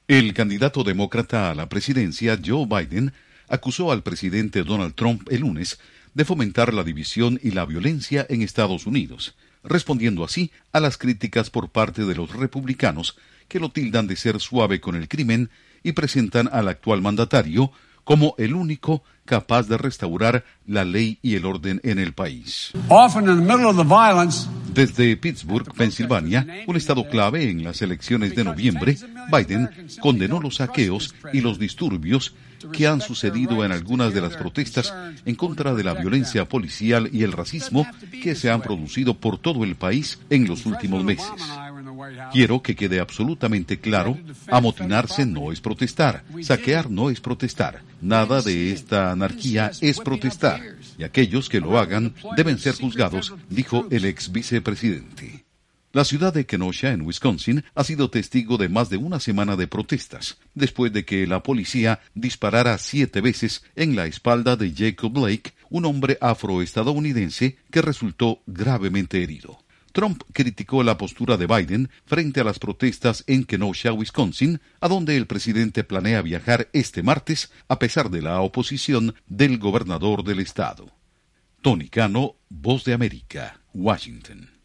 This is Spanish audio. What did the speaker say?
El candidato demócrata a la presidencia, Joe Biden, acusó al presidente Donald Trump el lunes de fomentar la división y la violencia en Estados Unidos, respondiendo así a las críticas por parte de los republicanos que lo tildan de ser suave con el crimen y presentan al actual mandatario como el único capaz de restaurar la ley y el orden en el país. Desde Pittsburgh, Pensilvania, un estado clave en las elecciones de noviembre, Biden condenó los saqueos y los disturbios que han sucedido en algunas de las protestas en contra de la violencia policial y el racismo que se han producido por todo el país en los últimos meses. Quiero que quede absolutamente claro, amotinarse no es protestar, saquear no es protestar, nada de esta anarquía es protestar, y aquellos que lo hagan deben ser juzgados, dijo el ex vicepresidente. La ciudad de Kenosha, en Wisconsin, ha sido testigo de más de una semana de protestas, después de que la policía disparara 7 veces en la espalda de Jacob Blake, un hombre afroestadounidense que resultó gravemente herido. Trump criticó la postura de Biden frente a las protestas en Kenosha, Wisconsin, a donde el presidente planea viajar este martes, a pesar de la oposición del gobernador del estado. Tony Cano, Voz de América, Washington.